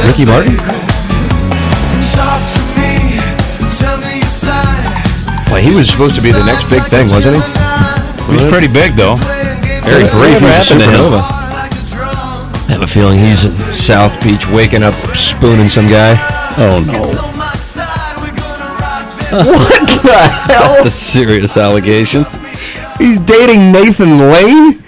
Ricky Martin? Well, he was supposed to be the next big thing, wasn't he? He was pretty big, though. Very brief. He was a happened to him? supernova. I have a feeling he's in South Beach waking up, spooning some guy. Oh, no. What the hell? That's a serious allegation. He's dating Nathan Lane?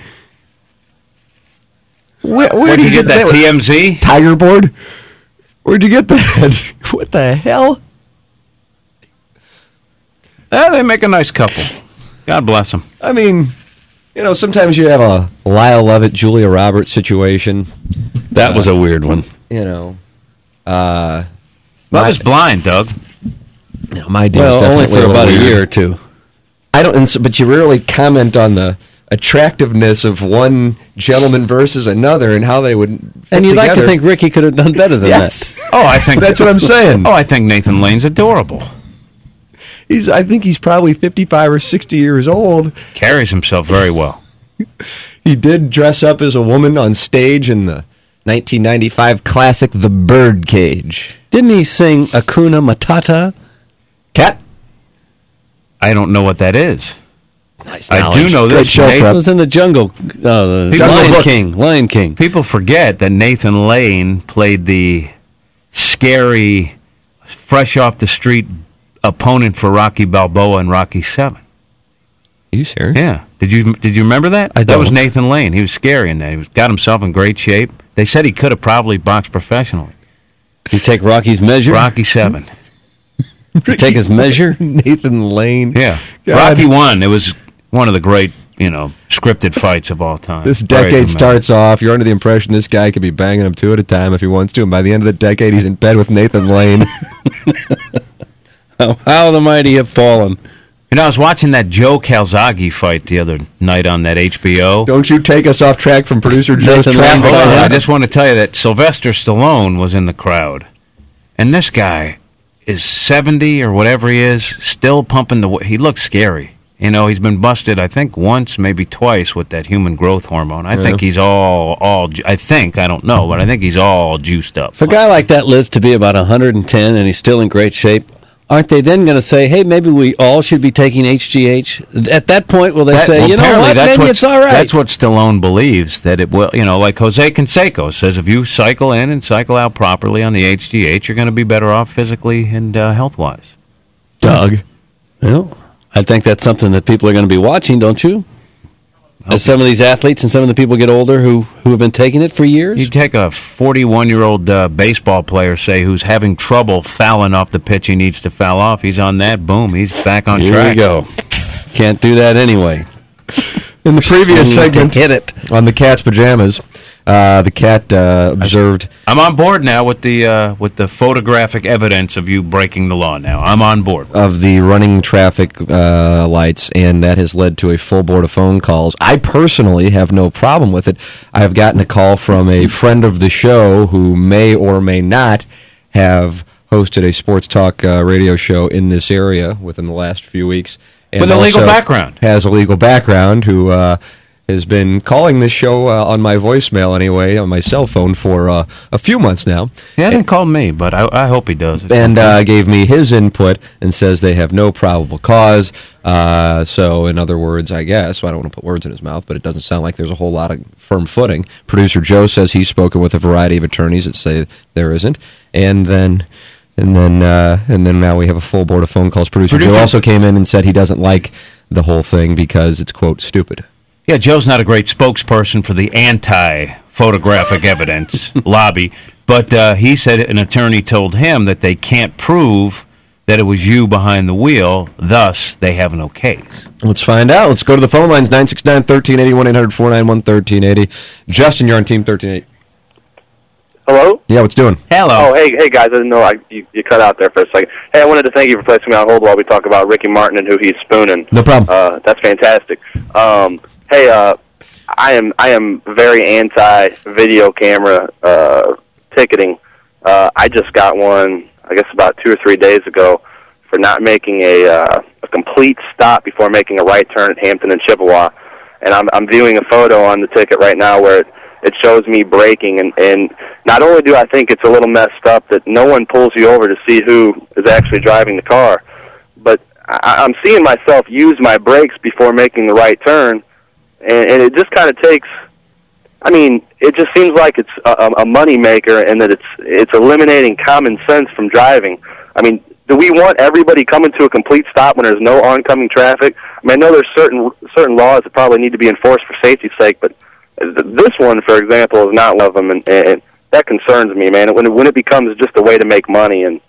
Where'd you get that, TMZ? Tiger board? Where'd you get that? What the hell? They make a nice couple. God bless them. I mean, you know, sometimes you have a Lyle Lovett, Julia Roberts situation. That was a weird one. You know. Love is blind, Doug. You know, my deal's Well, only definitely for about a weird. year or two. I don't, but you rarely comment on the attractiveness of one gentleman versus another and how they would fit And you'd like to together. think Ricky could have done better than Yes. Oh, I think That's what I'm saying. Oh, I think Nathan Lane's adorable. I think he's probably 55 or 60 years old. Carries himself very well. He did dress up as a woman on stage in the 1995 classic The Birdcage. Didn't he sing Hakuna Matata? Cat? I don't know what that is. Nice I do know Great this. show Nate. It prep. was in the Jungle. The People Lion look- King. Lion King. People forget that Nathan Lane played the scary, fresh off the street opponent for Rocky Balboa in Rocky 7. Are you serious? Yeah. Did you remember that? I That was don't. Nathan Lane. He was scary in that. He got himself in great shape. They said he could have probably boxed professionally. You take Rocky's measure? Rocky 7. You take his measure? Nathan Lane. Yeah. God. Rocky 1. It was one of the great, scripted fights of all time. This Very decade dramatic. starts off, you're under the impression this guy could be banging them two at a time if he wants to, and by the end of the decade, he's in bed with Nathan Lane. How the mighty have fallen. I was watching that Joe Calzaghe fight the other night on that HBO. Don't you take us off track from producer Joe's Nathan traffic. Lane Hold on, I Yeah. just want to tell you that Sylvester Stallone was in the crowd. And this guy is 70 or whatever he is, still pumping he looks scary. He's been busted, I think, once, maybe twice with that human growth hormone. I think he's I don't know, but I think he's all juiced up. If a guy like that lives to be about 110 and he's still in great shape, aren't they then going to say, hey, maybe we all should be taking HGH? At that point, will they say, you know apparently what, maybe it's all right? That's what Stallone believes, that it will, like Jose Canseco says, if you cycle in and cycle out properly on the HGH, you're going to be better off physically and health-wise. Doug. Well, I think that's something that people are going to be watching, don't you? As some of these athletes and some of the people get older who have been taking it for years. You take a 41-year-old baseball player, say, who's having trouble fouling off the pitch he needs to foul off. He's on that. Boom. He's back on Here track. we go. Can't do that anyway. In the previous segment Hit it. on the cat's pajamas, the cat observed... I'm on board now with the photographic evidence of you breaking the law now. I'm on board. of the running traffic lights, and that has led to a full board of phone calls. I personally have no problem with it. I have gotten a call from a friend of the show who may or may not have hosted a sports talk radio show in this area within the last few weeks. And With a legal also background. Has a legal background, who has been calling this show on my voicemail anyway, on my cell phone, for a few months now. He hasn't called me, but I hope he does. And gave me his input and says they have no probable cause. So, in other words, I guess, I don't want to put words in his mouth, but it doesn't sound like there's a whole lot of firm footing. Producer Joe says he's spoken with a variety of attorneys that say there isn't. And then now we have a full board of phone calls. Producer Joe also came in and said he doesn't like the whole thing because it's, quote, stupid. Yeah, Joe's not a great spokesperson for the anti-photographic evidence lobby, but he said an attorney told him that they can't prove that it was you behind the wheel, thus they have no case. Let's find out. Let's go to the phone lines, 969-1380, 1-800-491-1380. Justin, you're on Team 1380. Hello? Yeah, what's doing? Hello. Oh, hey guys, I didn't know you cut out there for a second. Hey, I wanted to thank you for placing me on hold while we talk about Ricky Martin and who he's spooning. No problem. That's fantastic. Hey, I am very anti-video camera ticketing. I just got one, I guess about 2 or 3 days ago, for not making a complete stop before making a right turn at Hampton and Chippewa. And I'm viewing a photo on the ticket right now where it shows me braking. And not only do I think it's a little messed up that no one pulls you over to see who is actually driving the car, but I'm seeing myself use my brakes before making the right turn, and it just kind of takes, I mean, it just seems like it's a money maker, and that it's eliminating common sense from driving. I mean, do we want everybody coming to a complete stop when there's no oncoming traffic? I mean, I know there's certain laws that probably need to be enforced for safety's sake, but this one, for example, is not one of them, and that concerns me, man. When it becomes just a way to make money, and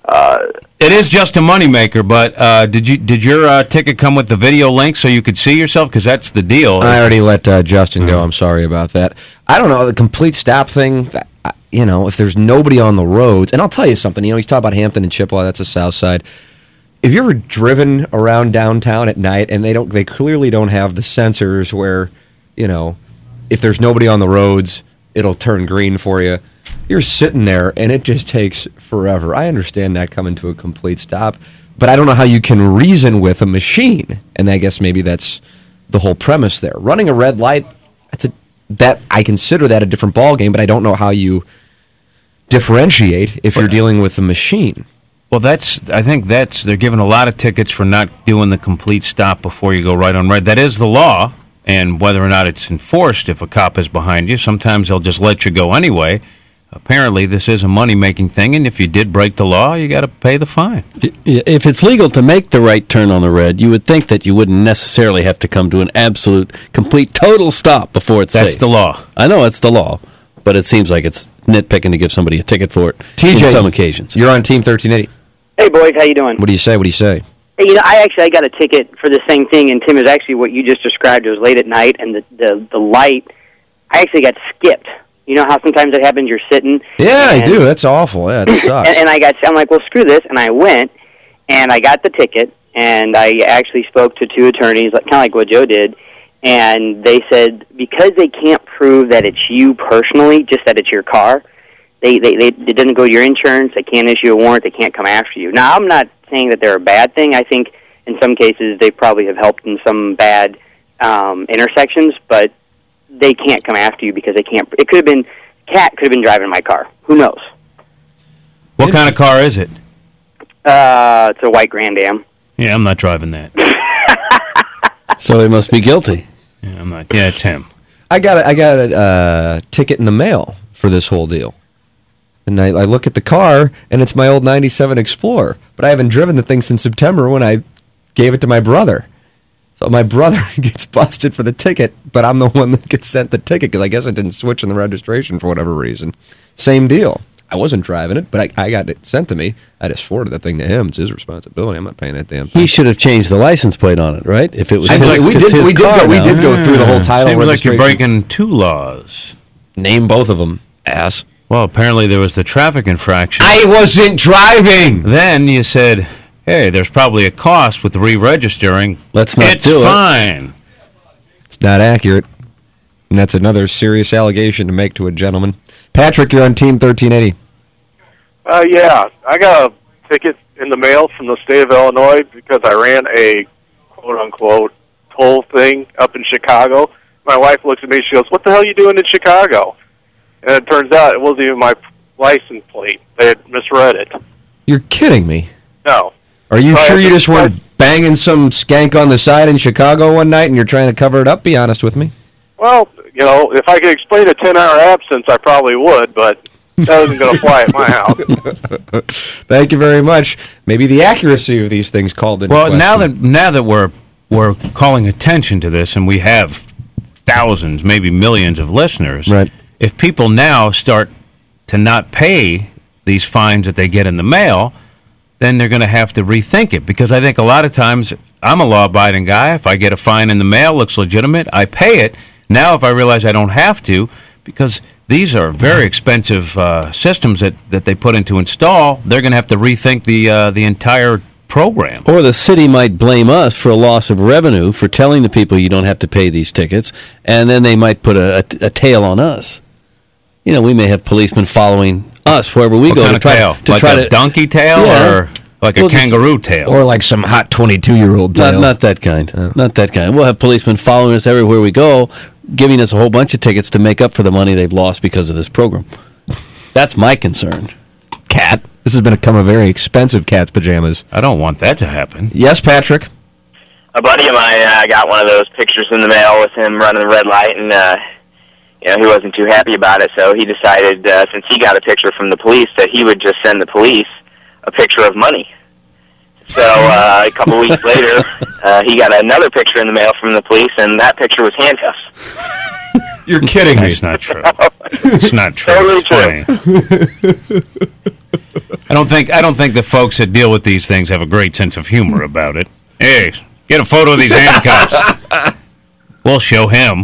it is just a moneymaker. But did your ticket come with the video link so you could see yourself? Because that's the deal. I already let Justin go. I'm sorry about that. I don't know, the complete stop thing. You know, if there's nobody on the roads, and I'll tell you something. You know, he's talking about Hampton and Chippewa. That's the South Side. If you're ever driven around downtown at night, and they clearly don't have the sensors where, you know, if there's nobody on the roads, it'll turn green for you. You're sitting there, and it just takes forever. I understand that coming to a complete stop, but I don't know how you can reason with a machine. And I guess maybe that's the whole premise there. Running a red light, that I consider that a different ballgame, but I don't know how you differentiate if you're dealing with a machine. Well, I think they're giving a lot of tickets for not doing the complete stop before you go right on red. That is the law, and whether or not it's enforced, if a cop is behind you, sometimes they'll just let you go anyway. Apparently, this is a money-making thing, and if you did break the law, you got to pay the fine. If it's legal to make the right turn on the red, you would think that you wouldn't necessarily have to come to an absolute, complete, total stop before it's safe. That's the law. I know it's the law, but it seems like it's nitpicking to give somebody a ticket for it TJ, on some occasions. You're on Team 1380. Hey, boys, how you doing? What do you say? Hey, you know, I got a ticket for the same thing, and Tim, is actually what you just described. It was late at night, and the light, I actually got skipped. You know how sometimes it happens, you're sitting? Yeah, I do. That's awful. Yeah, it sucks. and I'm like, well, screw this, and I went, and I got the ticket, and I actually spoke to two attorneys, kind of like what Joe did, and they said because they can't prove that it's you personally, just that it's your car, it doesn't go to your insurance, they can't issue a warrant, they can't come after you. Now, I'm not saying that they're a bad thing. I think in some cases they probably have helped in some bad intersections, but they can't come after you because they can't. It could have been, Cat could have been driving my car. Who knows? What kind of car is it? It's a white Grand Am. Yeah, I'm not driving that. So he must be guilty. Yeah, I'm not. Yeah, it's him. I got a ticket in the mail for this whole deal. And I look at the car, and it's my old 97 Explorer. But I haven't driven the thing since September when I gave it to my brother. So my brother gets busted for the ticket, but I'm the one that gets sent the ticket because I guess I didn't switch in the registration for whatever reason. Same deal. I wasn't driving it, but I got it sent to me. I just forwarded that thing to him. It's his responsibility. I'm not paying that damn thing. He should have changed the license plate on it, right? If it was we did go through the whole title Seems registration. like you're breaking two laws. Name both of them, ass. Well, apparently there was the traffic infraction. I wasn't driving! Then you said, hey, there's probably a cost with re-registering. Let's not it's do it. fine. It's not accurate. And that's another serious allegation to make to a gentleman. Patrick, you're on Team 1380. Yeah, I got a ticket in the mail from the state of Illinois because I ran a quote-unquote toll thing up in Chicago. My wife looks at me, she goes, what the hell are you doing in Chicago? And it turns out it wasn't even my license plate. They had misread it. You're kidding me. No. Are you sure you just weren't banging some skank on the side in Chicago one night and you're trying to cover it up? Be honest with me. Well, you know, if I could explain a 10-hour absence, I probably would, but that isn't going to fly at my house. Thank you very much. Maybe the accuracy of these things called into question. Well, now that we're calling attention to this, and we have thousands, maybe millions of listeners, right. If people now start to not pay these fines that they get in the mail, then they're going to have to rethink it. Because I think a lot of times, I'm a law-abiding guy. If I get a fine in the mail, looks legitimate, I pay it. Now, if I realize I don't have to, because these are very expensive systems that they put in to install, they're going to have to rethink the entire program. Or the city might blame us for a loss of revenue for telling the people you don't have to pay these tickets, and then they might put a tail on us. You know, we may have policemen following us wherever we go to try a donkey tail, or like a kangaroo tail, or like some hot 22-year-old tail. Not that kind. Not that kind. We'll have policemen following us everywhere we go, giving us a whole bunch of tickets to make up for the money they've lost because of this program. That's my concern. Cat. This has become a very expensive cat's pajamas. I don't want that to happen. Yes, Patrick? A buddy of mine got one of those pictures in the mail with him running the red light, and he wasn't too happy about it, so he decided, since he got a picture from the police, that he would just send the police a picture of money. So a couple weeks later, he got another picture in the mail from the police, and that picture was handcuffs. You're kidding me. That's not true. It's not true. Totally It's funny. I don't think the folks that deal with these things have a great sense of humor about it. Hey, get a photo of these handcuffs. We'll show him.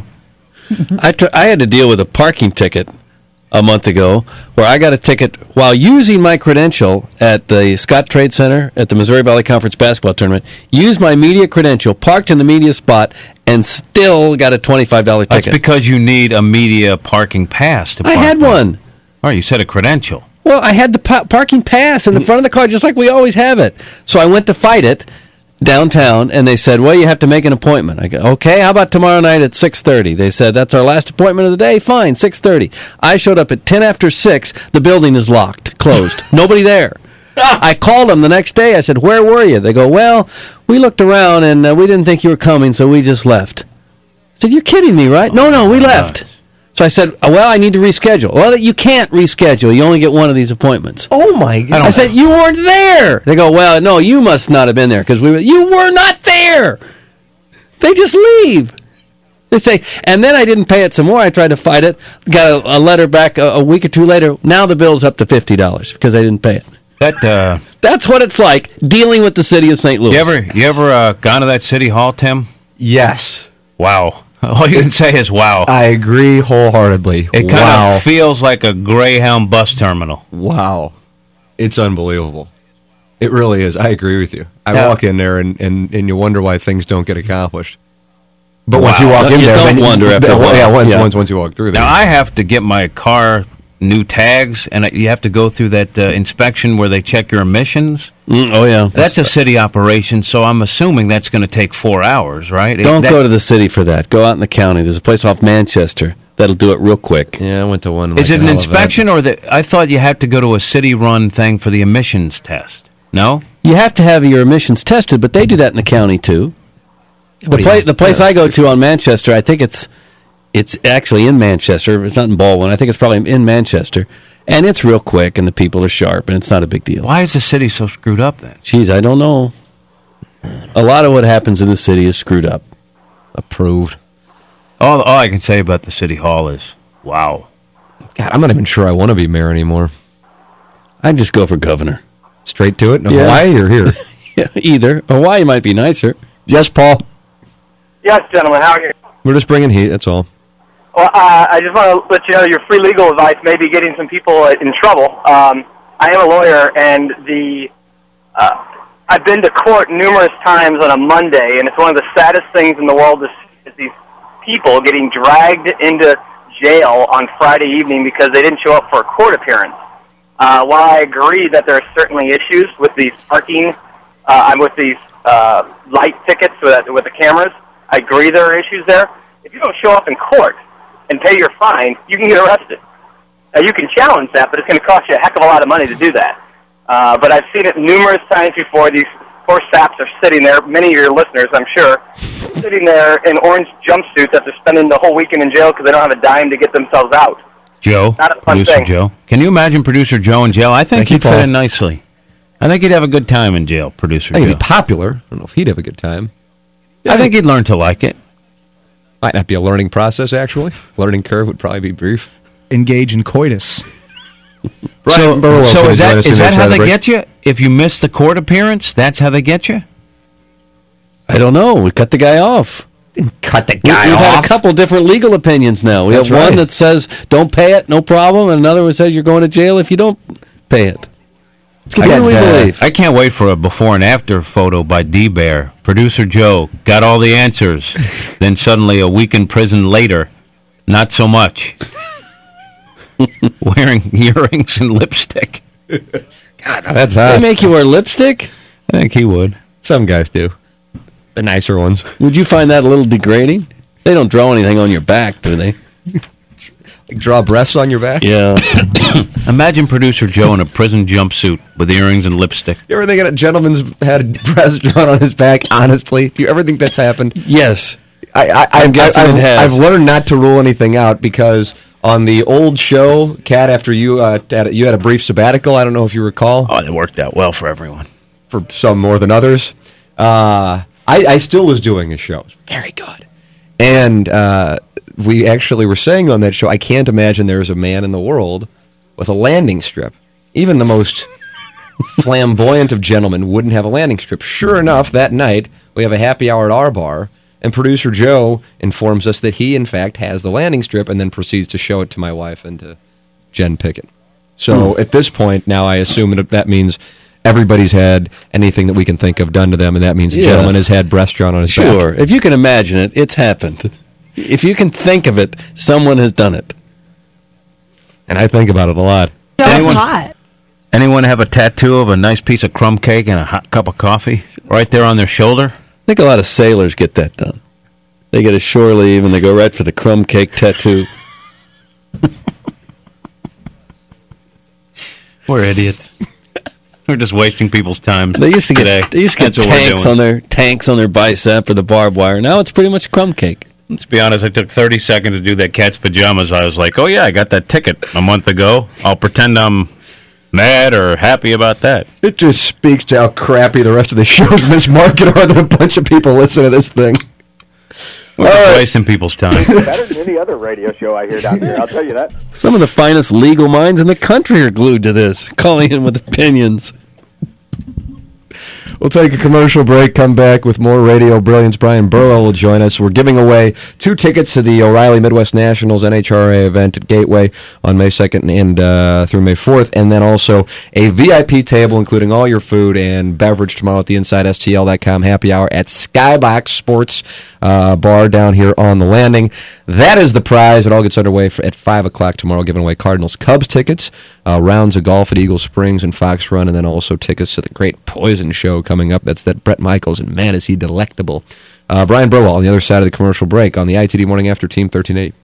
I had to deal with a parking ticket a month ago where I got a ticket while using my credential at the Scott Trade Center at the Missouri Valley Conference basketball tournament, used my media credential, parked in the media spot, and still got a $25 ticket. That's because you need a media parking pass to park. I had there. one. Oh, you said a credential. Well, I had the parking pass in the front of the car, just like we always have it. So I went to fight it downtown, and they said, well, you have to make an appointment. I go, okay, how about tomorrow night at 6:30? They said, that's our last appointment of the day. Fine, 6:30. I showed up at 10 after 6. The building is locked, closed. Nobody there. I called them the next day. I said, where were you? They go, well, we looked around, and we didn't think you were coming, so we just left. I said, you're kidding me, right? No, we left. Nice. So I said, well, I need to reschedule. Well, you can't reschedule. You only get one of these appointments. Oh, my God. I said, you weren't there. They go, well, no, you must not have been there because you were not there. They just leave. They say, and then I didn't pay it some more. I tried to fight it. Got a letter back a week or two later. Now the bill's up to $50 because I didn't pay it. That's what it's like dealing with the city of St. Louis. You ever gone to that city hall, Tim? Yes. Wow. All you can say is wow. I agree wholeheartedly. It kind of feels like a Greyhound bus terminal. Wow. It's unbelievable. It really is. I agree with you. I walk in there and you wonder why things don't get accomplished. But once you walk in you there, don't wonder after a while. Once you walk through there. Now, I have to get my car new tags, and you have to go through that inspection where they check your emissions. Oh, yeah. That's a city operation, so I'm assuming that's going to take 4 hours, right? Don't go to the city for that. Go out in the county. There's a place off Manchester that'll do it real quick. Yeah, I went to one. Is it an inspection, or I thought you had to go to a city-run thing for the emissions test? No? You have to have your emissions tested, but they do that in the county, too. The place I go to on Manchester, I think it's actually in Manchester. It's not in Baldwin. I think it's probably in Manchester. And it's real quick, and the people are sharp, and it's not a big deal. Why is the city so screwed up then? Jeez, I don't know. A lot of what happens in the city is screwed up. Approved. All I can say about the city hall is, wow. God, I'm not even sure I want to be mayor anymore. I'd just go for governor. Straight to it? No, Hawaii or here? Yeah, either. Hawaii might be nicer. Yes, Paul? Yes, gentlemen, how are you? We're just bringing heat, that's all. Well, I just want to let you know your free legal advice may be getting some people in trouble. I am a lawyer, and I've been to court numerous times on a Monday, and it's one of the saddest things in the world is these people getting dragged into jail on Friday evening because they didn't show up for a court appearance. While I agree that there are certainly issues with these parking, with these light tickets with the cameras, I agree there are issues there. If you don't show up in court and pay your fine, you can get arrested. Now, you can challenge that, but it's going to cost you a heck of a lot of money to do that. But I've seen it numerous times before. These poor saps are sitting there, many of your listeners, I'm sure, sitting there in orange jumpsuits after spending the whole weekend in jail because they don't have a dime to get themselves out. Joe, Not a fun Producer thing. Joe. Can you imagine Producer Joe in jail? I think Thank you, he'd fit Paul. in nicely. I think he'd have a good time in jail, Producer I think Joe. he'd be popular. I don't know if he'd have a good time. I think he'd learn to like it. Might not be a learning process, actually. Learning curve would probably be brief. Engage in coitus. Brian So, Burwell so can is join that us in is the that other how side of they the break. get you? If you miss the court appearance, that's how they get you? I don't know. We cut the guy off. Cut the We've had a couple different legal opinions now. We That's have one right. that says don't pay it, no problem, and another one says you're going to jail if you don't pay it. Who do we believe? I can't wait for a before and after photo by D-Bear. Producer Joe got all the answers. Then suddenly a week in prison later, not so much. Wearing earrings and lipstick. God, that's They hot. make you wear lipstick? I think he would. Some guys do. The nicer ones. Would you find that a little degrading? They don't draw anything on your back, do they? Like draw breasts on your back? Yeah. Imagine producer Joe in a prison jumpsuit with earrings and lipstick. You ever think a gentleman's had a breast drawn on his back, honestly? Do you ever think that's happened? Yes. I'm guessing it has. I've learned not to rule anything out because on the old show, Kat, after you you had a brief sabbatical, I don't know if you recall. Oh, it worked out well for everyone. For some more than others. I still was doing a show. It was very good. And we actually were saying on that show, I can't imagine there's a man in the world with a landing strip. Even the most flamboyant of gentlemen wouldn't have a landing strip. Sure enough, that night, we have a happy hour at our bar, and producer Joe informs us that he, in fact, has the landing strip and then proceeds to show it to my wife and to Jen Pickett. So at this point, now I assume that means everybody's had anything that we can think of done to them, and that means a gentleman has had breast drawn on his back. Sure. If you can imagine it, it's happened. If you can think of it, someone has done it. And I think about it a lot. It's hot. Anyone have a tattoo of a nice piece of crumb cake and a hot cup of coffee right there on their shoulder? I think a lot of sailors get that done. They get a shore leave and they go right for the crumb cake tattoo. We're idiots. We're just wasting people's time. They used to get That's what we're doing. tanks on their bicep or the barbed wire. Now it's pretty much crumb cake. Let's be honest, I took 30 seconds to do that cat's pajamas. I was like, oh yeah, I got that ticket a month ago. I'll pretend I'm mad or happy about that. It just speaks to how crappy the rest of the shows mismarket are that a bunch of people listen to this thing. We're just wasting people's time. Better than any other radio show I hear down here, I'll tell you that. Some of the finest legal minds in the country are glued to this, calling in with opinions. We'll take a commercial break, come back with more radio brilliance. Brian Burwell will join us. We're giving away 2 tickets to the O'Reilly Midwest Nationals NHRA event at Gateway on May 2nd and through May 4th, and then also a VIP table including all your food and beverage tomorrow at the InsideSTL.com happy hour at Skybox Sports Bar down here on the Landing. That is the prize. It all gets underway at 5 o'clock tomorrow, giving away Cardinals-Cubs tickets, rounds of golf at Eagle Springs and Fox Run, and then also tickets to the Great Poison Show coming up. That's that Bret Michaels, and man, is he delectable. Brian Burwell on the other side of the commercial break on the ITD Morning After Team 1380.